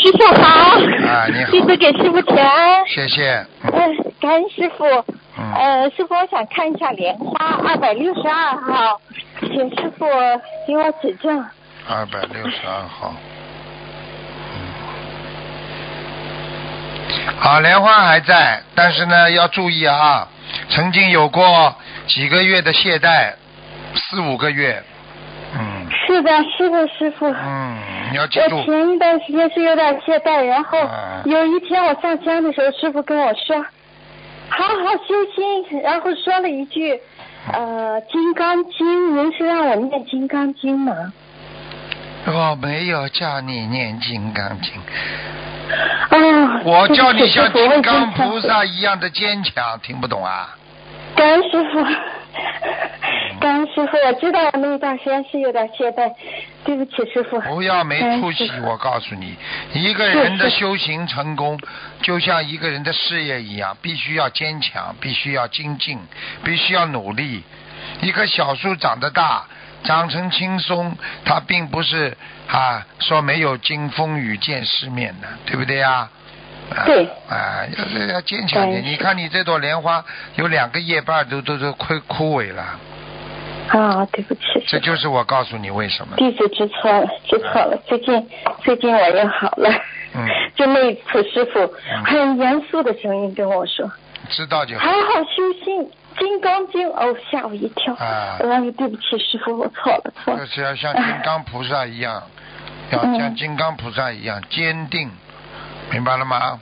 师傅好。 你好。 弟子给师傅请安。 谢谢。 感恩师傅。师傅，我想看一下莲花262号，请师傅给我指正。 262号。好，莲花还在，但是呢要注意啊，曾经有过几个月的懈怠，4、5个月。 是的，师傅。 你要记住。 我前一段时间是有点懈怠，然后有一天我上香的时候，师傅跟我说，好好修心，然后说了一句，金刚经，您是让我念金刚经吗？ 我没有叫你念金刚经。 我叫你像金刚菩萨一样的坚强，听不懂啊？ 感恩师傅，感恩师傅，我知道我那一段时间是有点懈怠，对不起师傅。 不要没出息，我告诉你，一个人的修行成功，就像一个人的事业一样，必须要坚强，必须要精进，必须要努力。一棵小树长得大，长成青松，它并不是说没有经风雨见世面的，对不对呀？ 对。 要坚强点。你看你这朵莲花有2个叶瓣都枯萎了。 对不起。 这就是我告诉你为什么。 弟子知错了，最近我又好了。就那一次师傅很严肃的声音跟我说， 知道就好。 好好修心。金刚经，吓我一跳。对不起师傅，我错了。 就是要像金刚菩萨一样，要像金刚菩萨一样坚定，明白了吗？